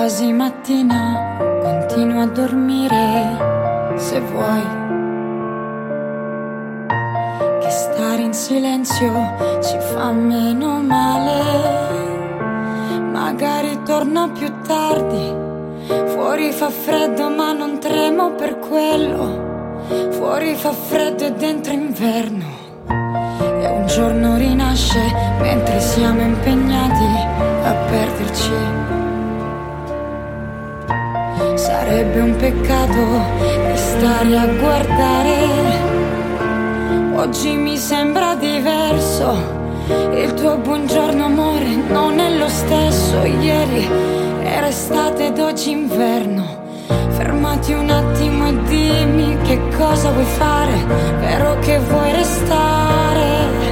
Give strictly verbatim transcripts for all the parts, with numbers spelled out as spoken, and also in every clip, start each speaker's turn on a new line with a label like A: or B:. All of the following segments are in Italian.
A: quasi mattina, continua a dormire se vuoi. Che stare in silenzio ci fa meno male. Magari torno più tardi. Fuori fa freddo ma non tremo per quello. Fuori fa freddo e dentro inverno. E un giorno rinasce mentre siamo impegnati a perderci. Sarebbe un peccato stare a guardare. Oggi mi sembra diverso. Il tuo buongiorno amore non è lo stesso. Ieri era estate ed oggi inverno. Fermati un attimo e dimmi che cosa vuoi fare. Vero che vuoi restare.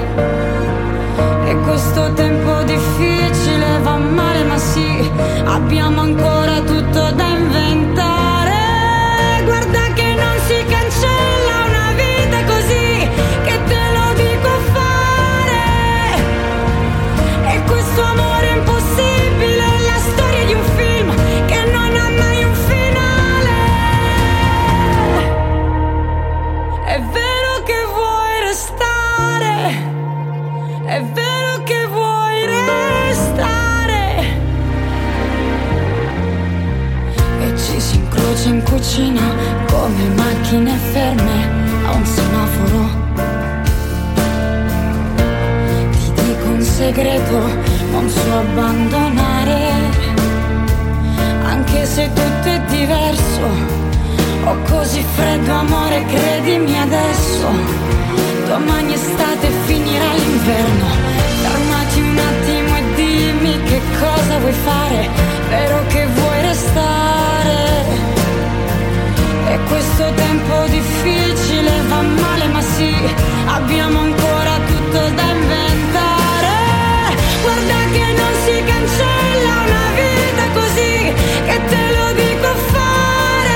A: E questo tempo difficile va male ma sì, abbiamo ancora tutto da inventare. Guarda che non si cancella una vita così, che te lo dico a fare. E questo amore impossibile è la storia di un film che non ha mai un finale. È vero che vuoi restare. È vero che vuoi restare. E ci si incrocia in cucina come macchine ferme a un semaforo. Ti dico un segreto, non so abbandonare. Anche se tutto è diverso, ho così freddo amore, credimi adesso. Domani estate finirà l'inverno. Fermati un attimo e dimmi che cosa vuoi fare. Vero che vuoi restare. E questo tempo difficile va male ma sì, abbiamo ancora tutto da inventare. Guarda che non si cancella una vita così, che te lo dico a fare.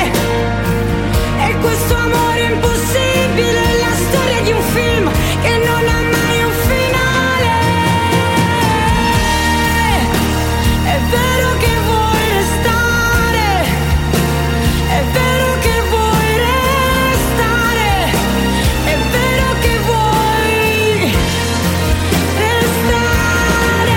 A: E questo amore impossibile è la storia di un film che non ha mai un finale. È vero che vuoi restare. È vero che vuoi restare. È vero che vuoi restare.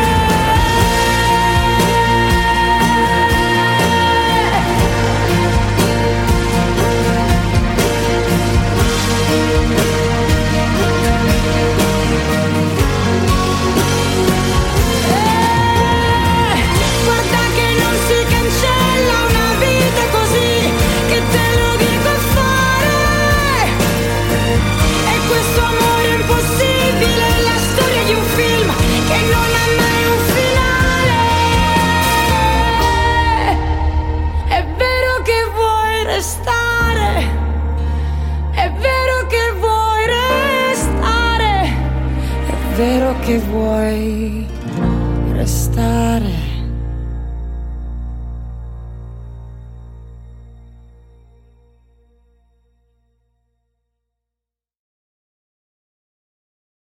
A: Guarda che non si cancella una vita così, che te lo dico a fare. E questo amore impossibile è la storia di un film che non ha mai un finale. È vero che vuoi restare. È vero che vuoi restare. È vero che vuoi restare.